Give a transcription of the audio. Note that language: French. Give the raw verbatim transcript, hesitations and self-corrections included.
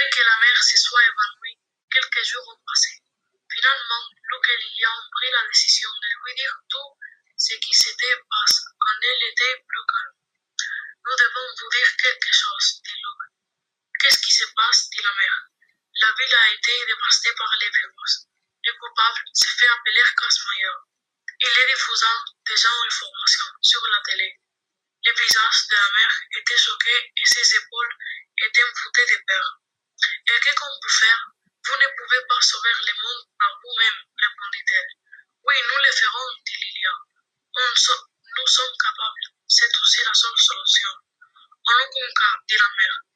que la mère se soit évanouie, quelques jours ont passé. Finalement, Luke et Lilian ont pris la décision de lui dire tout ce qui s'était passé quand elle était plus calme. Nous devons vous dire quelque chose, dit Luke. Qu'est-ce qui se passe, dit la mère. La ville a été dévastée par les virus. Le coupable se fait appeler Casmailleur. Il est diffusant des informations sur la télé. Le visage de la mère était choqué et ses épaules étaient voûtées de peur. Et qu'est-ce qu'on peut faire? Vous ne pouvez pas sauver le monde par vous-même, répondit-elle. Oui, nous le ferons, dit Lilia. On so- nous sommes capables. C'est aussi la seule solution. En aucun cas, dit la mère.